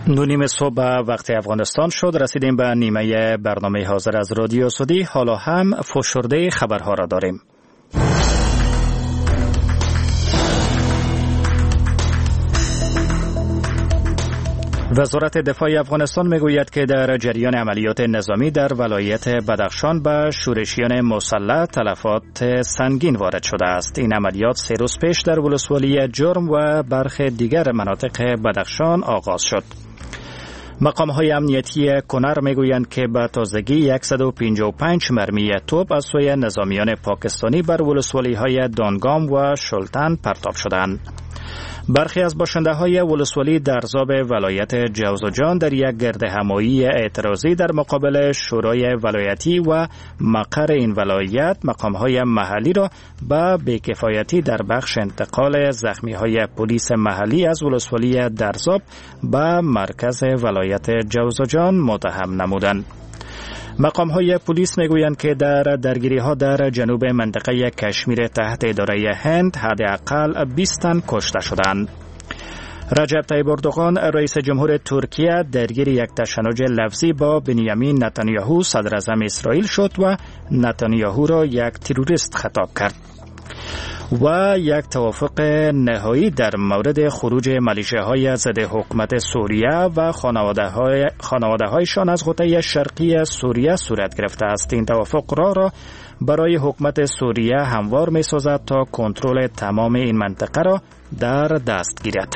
9 صبح وقت افغانستان شد. رسیدیم به نیمه برنامه حاضر از رادیو آزادی. حالا هم فشرده خبرها را داریم. وزارت دفاع افغانستان میگوید که در جریان عملیات نظامی در ولایت بدخشان به شورشیان مسلح تلفات سنگین وارد شده است. این عملیات 3 روز پیش در ولسوالی جرم و برخی دیگر مناطق بدخشان آغاز شد. مقام‌های امنیتی کنر میگویند که به تازگی 155 مرمی توپ از سوی نظامیان پاکستانی بر ولسوالی‌های دانگام و شلتن پرتاب شدند. برخی از باشنده‌های ولسوالی درزاب ولایت جوزجان در یک گردهمایی اعتراضی در مقابل شورای ولایتی و مقر این ولایت مقام‌های محلی را به بی‌کفایتی در بخش انتقال زخمی‌های پلیس محلی از ولسوالی درزاب به مرکز ولایت جوزجان متهم نمودند. مقام‌های پلیس میگویند که در درگیری‌ها در جنوب منطقه کشمیر تحت اداره هند حداقل 20 تن کشته شدند. رجب طیب اردوغان رئیس جمهور ترکیه درگیر یک تشنج لفظی با بنیامین نتانیاهو صدر اعظم اسرائیل شد و نتانیاهو را یک تروریست خطاب کرد. و یک توافق نهایی در مورد خروج میلیشیاهای ضد حکومت سوریه و خانواده‌هایشان از غوطه شرقی سوریه صورت گرفته است. این توافق را برای حکومت سوریه هموار می‌سازد تا کنترل تمام این منطقه را در دست گیرد.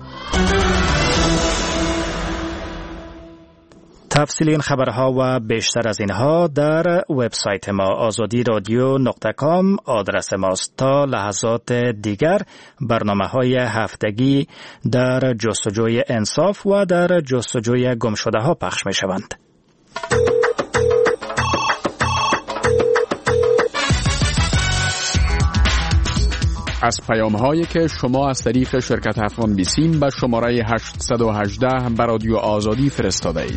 تفصیل این خبرها و بیشتر از اینها در وبسایت ما azadiradio.com آدرس ماست. تا لحظات دیگر برنامه‌های هفتگی در جستجوی انصاف و در جستجوی گمشده‌ها پخش می‌شوند. از پیام‌هایی که شما از طریق شرکت افغان بیسیم به شماره 818 به رادیو آزادی فرستاده اید.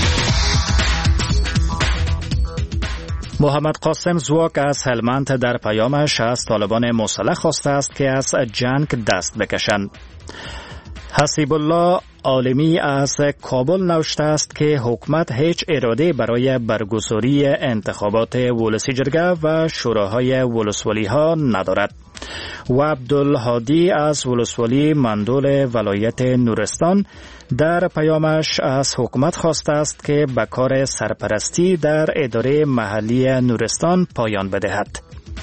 محمد قاسم زواک از هلمند در پیامش از طالبان مسلح خواسته است که از جنگ دست بکشند. حسیب الله عالمی از کابل نوشته است که حکومت هیچ اراده برای برگزاری انتخابات ولسی جرگه و شوراهای ولسوالی ها ندارد. و عبدالهادی از ولسوالی مندول ولایت نورستان در پیامش از حکومت خواسته است که به کار سرپرستی در اداره محلی نورستان پایان بدهد.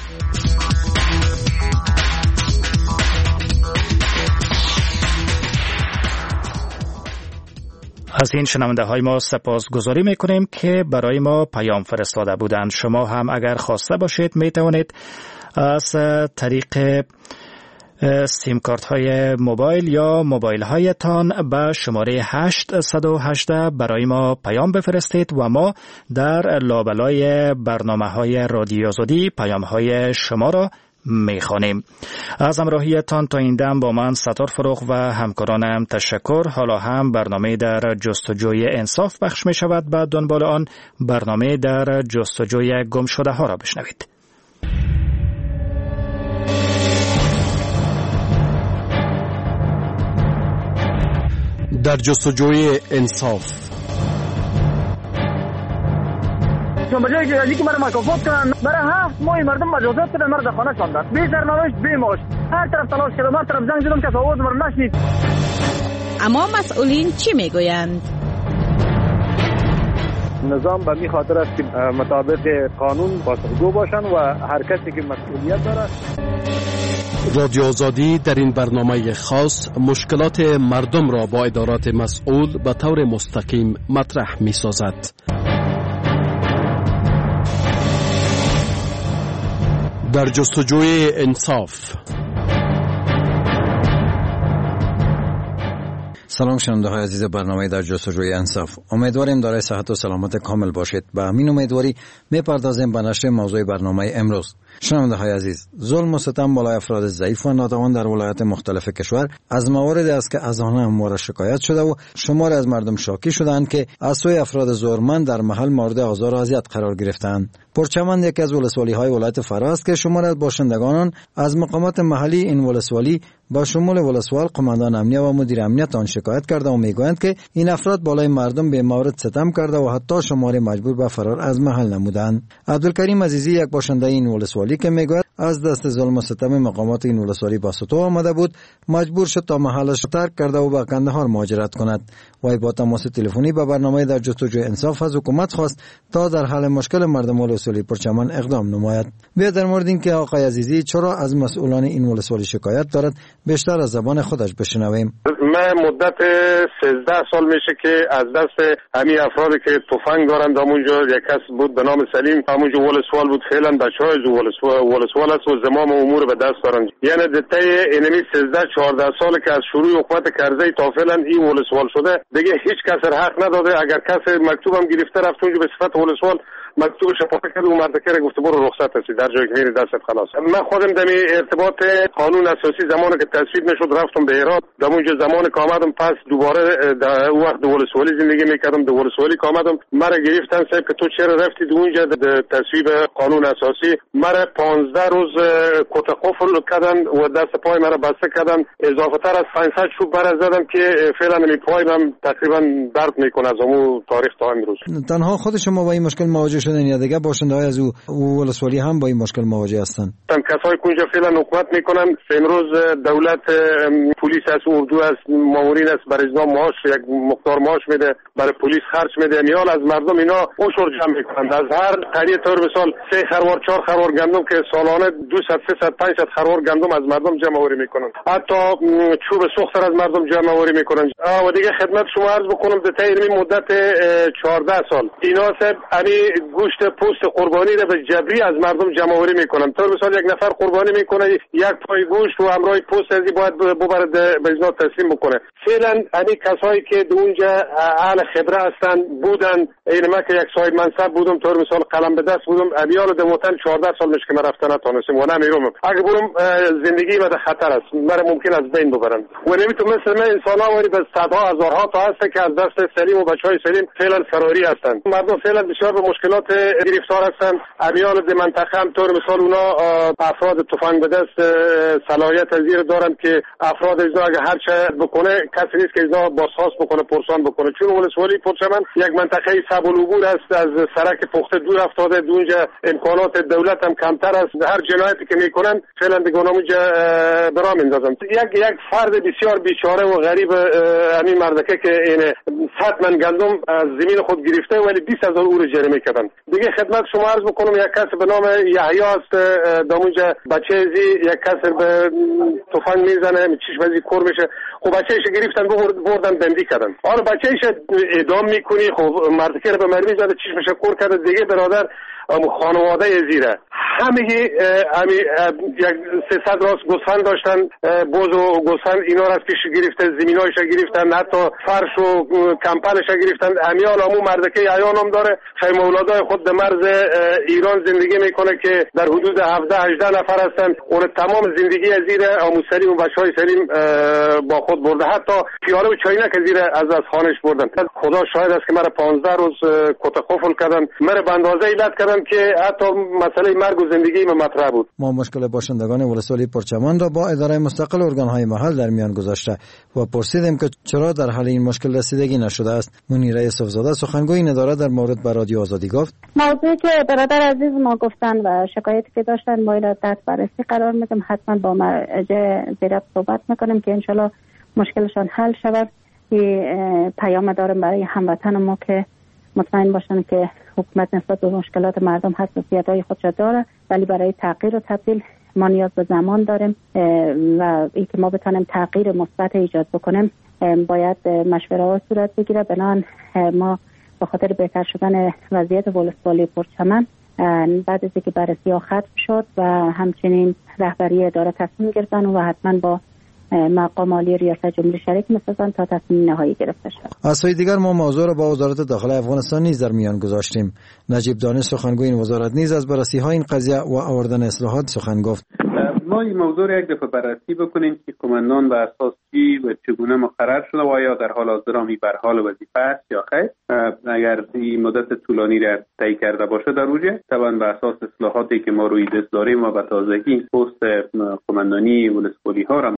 از این شنونده های ما سپاسگزاری میکنیم که برای ما پیام فرستاده بودند. شما هم اگر خواسته باشید می توانید از طریق سیم کارت های موبایل یا موبایل هایتان به شماره 818 برای ما پیام بفرستید و ما در لابلای برنامه های رادیو آزادی پیام های شما را میخوانیم. از همراهیتان تا این دم با من ستار فروغ و همکارانم تشکر. حالا هم برنامه در جستجوی انصاف پخش می شود. بعد دنبال آن برنامه در جستجوی گم شده ها را بشنوید. در جستجوی انصاف. به جایی که ازی که مرا مکافات کنن برای 7 ماه مردم مجازات کردن، مرد خانه شاندن، بی سرنوشت بی معاش، هر طرف تلاش کردم، هر طرف زنگ زدم که آواز مرا نشنید. اما مسئولین چی میگویند؟ نظام به می خاطر است که مطابق قانون بازگو باشند و هر کسی که مسئولیت دارد. رادیو آزادی در این برنامه خاص مشکلات مردم را با ادارات مسئول به طور مستقیم مطرح می سازد. در جستجوی انصاف. سلام شنونده های عزیز برنامه در جستجوی انصاف. امیدواریم دارای صحت و سلامت کامل باشید. به همین امیدواری میپردازیم به نشر موضوع برنامه امروز. شنونده‌های عزیز، ظلم و ستم بالای افراد ضعیف و ناتوان در ولایات مختلف کشور از مواردی است که از آنها همواره شکایت شده و شماری از مردم شاکی شدند که از سوی افراد زورمند در محل مورد آزار و اذیت قرار گرفتند. پرچمن یکی از ولسوالی‌های ولایت فرا است که شماری از باشندگان از مقامات محلی این ولسوالی با شمول ولسوال، قماندان امنیه و مدیر امنیت آن شکایت کرده و میگویند که این افراد بالای مردم به مورد ستم کرده و حتی شماری مجبور به فرار از محل نمودند. عبدالکریم عزیزی یک باشنده این ولسوالی که میگوید از دست ظلم و ستم مقامات این ولسوالی با سطو آمده بود، مجبور شد تا محلش ترک کرده و به قندهار مهاجرت کند. وی با تماس تلفنی به برنامه در جستجوی انصاف از حکومت خواست تا در حل مشکل مردم ولسوالی پرچمن اقدام نماید. بیا در مورد اینکه آقای عزیزی چرا از مسئولان این ولسوالی شکایت دارد بیشتر از زبان خودش بشنویم. من مدت 13 سال میشه که از دست همین افرادی که تفنگ دارند همونجا یک کس بود به نام سلیم، همونجا ولسوال بود، فعلا بچهای ولسوال است و زمام امور به دست دارند. یعنی دته اینمی 13-14 سال که از شروع حکومت کرزی تا فعلا این ولسوال شده، دیگه هیچ کس حق نداده. اگر کس مکتوبم گرفته رفت اونجا به صفت ولسوال مکتوبش پاک کرد و مردکه گفته برو رخصت هستی، در جایی که میری دستت خلاص. من خودم دمی ارتباط قانون اساسی زمانی که تصویب نشد رفتم به هرات، دمونجا زمانی که آمدم پس دوباره در وقت دو ولسوالی زندگی میکردم، دو ولسوالی که آمدم مرا گرفتن صاحب که تو چرا رفتی اونجا تصویب قانون اساسی، مرا 15 روز کت قفل کردن و دست پای مرا بسته کردن، اضافه تر از 500 چوب برا زدم که فعلا می پایم تقریبا درد میکنه از اون تاریخ تا امروز. تنها خود شما با این مشکل مواجه شدن یا دیگه باشنده‌های از او ولسوالی هم با این مشکل مواجه هستند؟ کسایی که اونجا فعلا حکومت میکنن، امروز دولت پلیس است، اردو است، مامورین است، برای اینا معاش یک مقدار معاش میده، برای پلیس خرج میده. میال از مردم اینا عشر جمع میکنند. از هر قریه طور مثال 3 خروار 4 خروار گندم که سالانه 200 300 500 خروار گندم از مردم جمع آوری میکنن. حتی چوب سوخت از مردم جمع آوری میکنن. و دیگه خدمت شما عرض بکنم در طی مدت 14 سال اینا صاحب گوشت پوست قربانی را به جبری از مردم جمع آوری میکنن. طور مثال یک نفر قربانی میکنه، یک پای گوشت و همراه پوست ازی باید ببرد به اینا تسلیم بکنه. فعلا همین کسایی که اونجا اهل خبره هستن بودن، این ما که یک صاحب منصب بودم، طور مثال قلم به دست بودم، امیال در وطن 14 سال میشه که من رفتن نتونستم و نمیرم. اگه برم زندگی من خطر است، مرا ممکن از بین ببرن. و نمیتونم مثل من انسانا ولی به صدها هزارها تا هست که از دست سلیم و بچهای سلیم فعلا فراری هستن. مردم فعلا بسیار به مشکلات گرفتار هستن. امیال در منطقه هم طور مثال اونا افراد تفنگ به دست صلاحیت زیر دارن که افراد اینا اگه هر چه بکنه کسی نیست که اینا بازخواست بکنه، پرسان بکنه. چون ولسوالی پرچمن یک منطقه صعب العبور است، از سرک پخته دور افتاده، اونجا امکانات دولت هم کمتر است. هر جنایتی که میکنن فعلا دیگه اونجا برا میندازن. یک فرد بسیار بیچاره و غریب همین مردکه که این 100 من گندم از زمین خود گرفته ولی 20,000 اورو جریمه کردن. دیگه خدمت شما عرض بکنم یک کس به نام یحیی است، دامونجا بچه‌زی یک کس به تفنگ میزنه، چشمزی کور میشه. خب بچه‌ش گرفتن بردن بندی کردن. آره بچه‌ش اعدام میکنی، خب مردکه رو به مرمی زده، چشمش کور کرده. دیگه برادر خانواده زیره همه یک 300 راست گوسفند داشتن، بوز و گوسفند اینا را از پیش گرفته، زمینایش گرفتن، حتی فرش و کمپلش گرفتن. امیال همون مردکه عیان هم داره، خیلی اولادای خود در مرز ایران زندگی میکنه که در حدود 17-18 نفر هستن. اون تمام زندگی از زیر امو سلیم و بچهای سلیم با خود برده، حتی پیاله و چاینک از زیر از خانش بردن. خدا شاهد است که مرا 15 روز کت قفل کردن، مرا به اندازه علت کردن که حتی مسئله مرگ و زندگی ما مطرح بود. ما مشکل باشندگان ولسوالی پرچمن را با اداره مستقل ارگان‌های محل در میان گذاشته و پرسیدیم که چرا در حل این مشکل رسیدگی نشده است. منیره یوسفزاده سخنگوی این اداره در مورد به رادیو آزادی گفت: موضوعی که برادر عزیز ما گفتن و شکایتی که داشتن ما را تحت بررسی قرار میدیم، حتما با مرجع زیربط صحبت میکنیم که انشالله مشکلشان حل شود. پیام دارم برای هموطن ما که مطمئن باشن که حکومت نسبت به مشکلات مردم حساسیت‌های خودش داره، ولی برای تغییر و تبدیل ما نیاز به زمان داریم و اینکه ما بتونیم تغییر مثبت ایجاد بکنیم باید مشوره‌ها صورت بگیره. بنابراین ما به خاطر بهتر شدن وضعیت ولسوالی پرچمن بعد از اینکه بررسی‌ها ختم شد و همچنین رهبری اداره تصمیم گرفتن و حتما با مقام عالی ریاست جمهوری شریک می‌سازن تا تصمیم نهایی گرفته شود. از سوی دیگر ما موضوع را با وزارت داخلی افغانستان نیز در میان گذاشتیم. نجیب دانش سخنگوی این وزارت نیز از بررسی‌های این قضیه و آوردن اصلاحات سخن گفت. ما این موضوع را یک دفعه بررسی بکنیم که کماندان به اساس چی و چگونه مقرر شده و آیا در حال حاضر هم بر حال وظیفه است یا خیر. اگر این مدت طولانی را طی کرده باشه در اوجه طبعا به اساس اصلاحاتی که ما روی دست داریم و به تازگی پست کماندانی ولسوالی ها را